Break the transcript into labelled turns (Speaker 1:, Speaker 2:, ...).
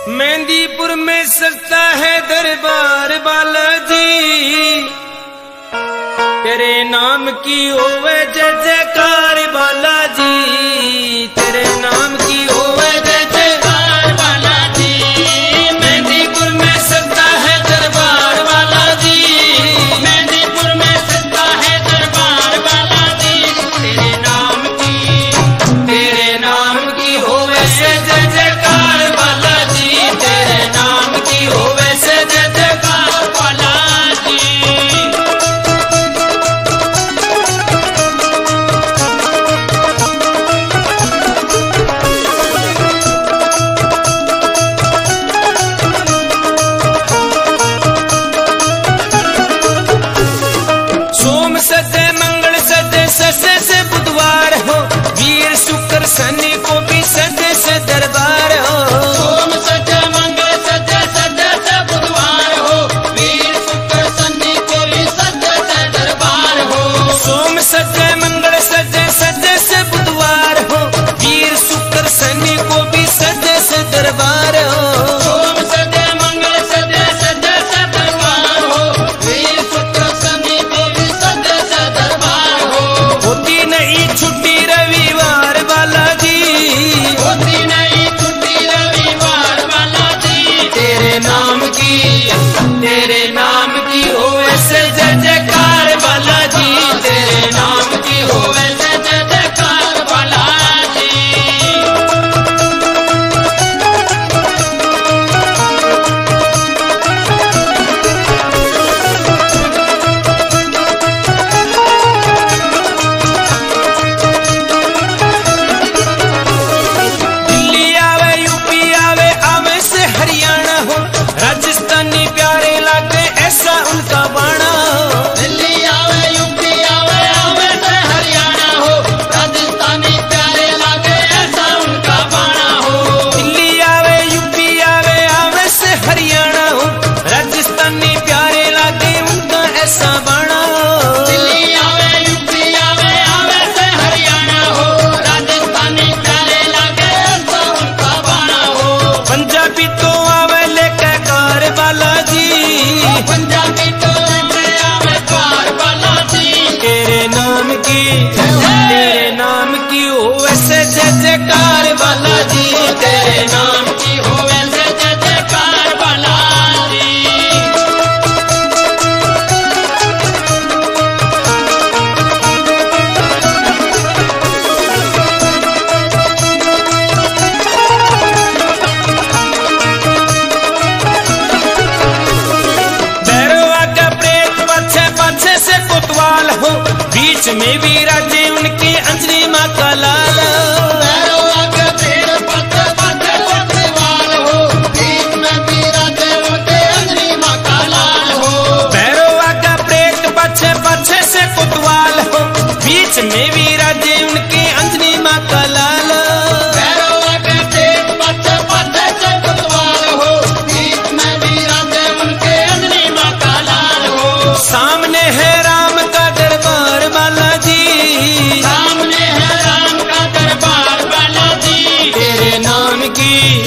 Speaker 1: मेहंदीपुर में सजता है दरबार बालाजी, तेरे नाम की होवे जय जयकार बालाजी, तेरे नाम की होवे जय जयकार बालाजी। मेहंदीपुर में सजता है दरबार बालाजी, मेहंदीपुर में सजता है दरबार बालाजी, तेरे नाम की होवे से जय जयकार बालाजी, तेरे नाम की होवे से जय जयकार बालाजी। सोम सजे मंगल सजे सजे से बुधवार हो, वीर शुक्र शनि को भी सजे से दरबार हो।
Speaker 2: सोम सजे मंगल सजे सजे से बुधवार हो, वीर शुक्र शनि को भी सजे से दरबार हो।
Speaker 1: सोम सजे मंगल सजे सजे से बुधवार हो, वीर शुक्र शनि को भी सजे से दरबार हो।
Speaker 2: सोम सजे मंगल सजे सजे से दरबार हो, वीर शुक्र शनि को भी सजे से दरबार हो।
Speaker 1: होती नहीं छुट्टी रविवार बालाजी,
Speaker 2: होती नहीं छुट्टी रविवार बालाजी,
Speaker 1: तेरे नाम की होवे से जय जयकार बालाजी, तेरे नाम की होवे से जय जयकार बालाजी। दिल्ली आवे यूपी आवे आवे से हरियाणा हो, राजस्थानी प्यारे लागे ऐसा उनका बाणा हो।
Speaker 2: दिल्ली आवे यूपी आवे आवे से हरियाणा हो, राजस्थानी प्यारे लागे ऐसा उनका बाणा हो।
Speaker 1: दिल्ली आवे यूपी आवे आवे से हरियाणा हो, राजस्थानी प्यारे लागे उनका ऐसा बाणा हो।
Speaker 2: दिल्ली आवे यूपी आवे आवे से हरियाणा हो, राजस्थानी प्यारे लागे ऐसा उनका बाणा हो।
Speaker 1: पंजाबी तो आवे लेके कार बालाजी,
Speaker 2: पंजाबी तो लेके आवे कार बालाजी,
Speaker 1: तेरे नाम की होवे से जय जयकार बालाजी, तेरे नाम
Speaker 2: की होवे से जय जयकार बालाजी।
Speaker 1: भैरवा का प्रेत पछे पछे से कोतवाल हो, बीच में भी राजे उनके अंजनी माँ का लाल हो।
Speaker 2: भैरवा के पेड़ पत्ते पत्ते कोतवाल हो, बीच में भी राधे उनके अंजनी माँ का लाल हो।
Speaker 1: भैरवा का प्रेत पछे पछे से कोतवाल हो, बीच में भी राजे उनके अंजनी माँ का लाल हो।
Speaker 2: भैरवा के पेड़ पत्ते पत्ते से कोतवाल हो, बीच में भी राधे उनके अंजनी माँ का लाल हो।
Speaker 1: सामने है राम का दरबार बालाजी,
Speaker 2: सामने है राम का दरबार बालाजी,
Speaker 1: तेरे नाम की